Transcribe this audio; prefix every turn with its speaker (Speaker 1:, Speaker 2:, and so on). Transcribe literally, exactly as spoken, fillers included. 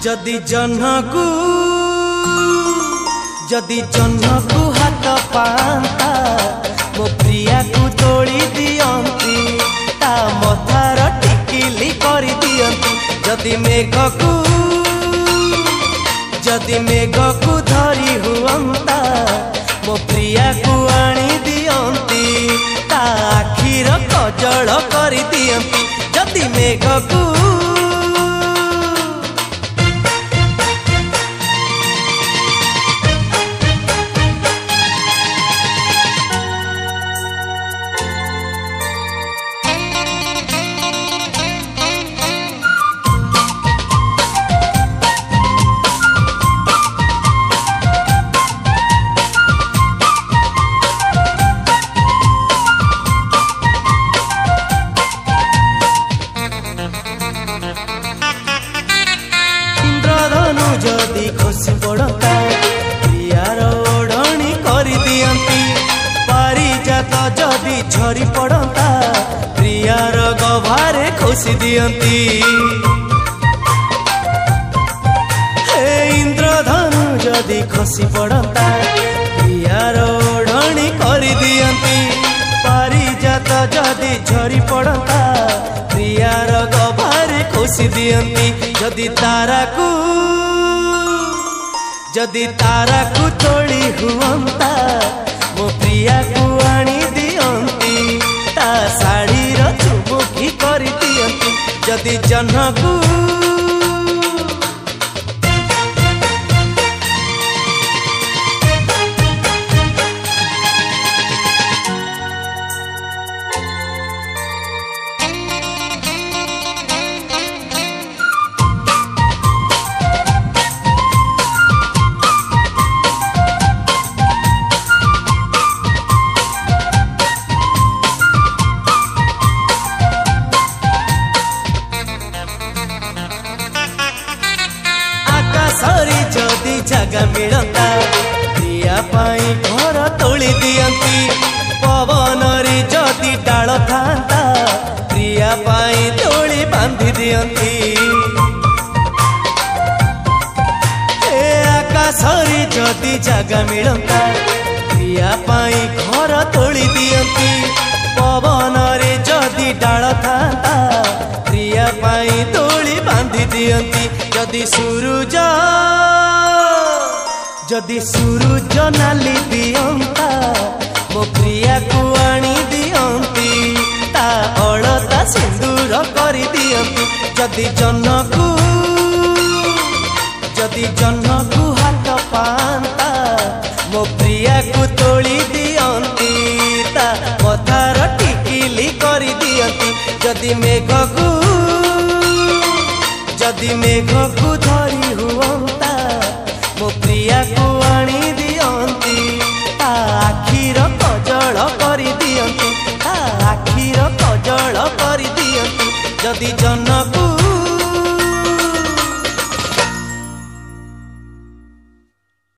Speaker 1: जदि जह्नकु जदि जह्नकु हाथ पांता मो प्रिया को तोड़ी दियंती ता मथार टिकिली करी दियंती जदि मेघकु जदि मेघकु धरी हुअंता मो प्रिया को आनी दियंती ता आखिर कजल करी दियंती जदि मेघकु जदि खसी पड़ता प्रियार ओढ़णी कर दियंती पारिजात जदि झरी पड़ता प्रियार गभारे खोसी दियंती हे इंद्रधनु जदि खसी पड़ता प्रियार ओढ़णी कर दियंती पारिजात जदि झरी पड़ता प्रियार गभारे खोसी दियंती जदि तारा को जदि तारा को तोड़ी हुअंता मो प्रिया को आनी दियंती ता साड़ीर चुमुकी करी दियंती जदि जह्नकु सरी जदि जगह मिलता प्रिया पाई घर तोली दियंती पवन री जदि डाल था प्रिया पाई तोली बांधी दियंती आकाशरी जदि जगह मिलता प्रिया पाई घर तोली दियंती पवन रे जदि डाल था प्रिया पाई तोली बांधी दियंती जदि सूरज जदि सूरज नाली दियंता मो प्रिया को आनी दियंती ता अलता सिंदूर करी दियंती जदि जह्नकु जदि जह्नकु हाथ पांता मो प्रिया को तोड़ी दियंती ता मथार टिकिली करी दियंती जदि मेघकु जदि मेघकु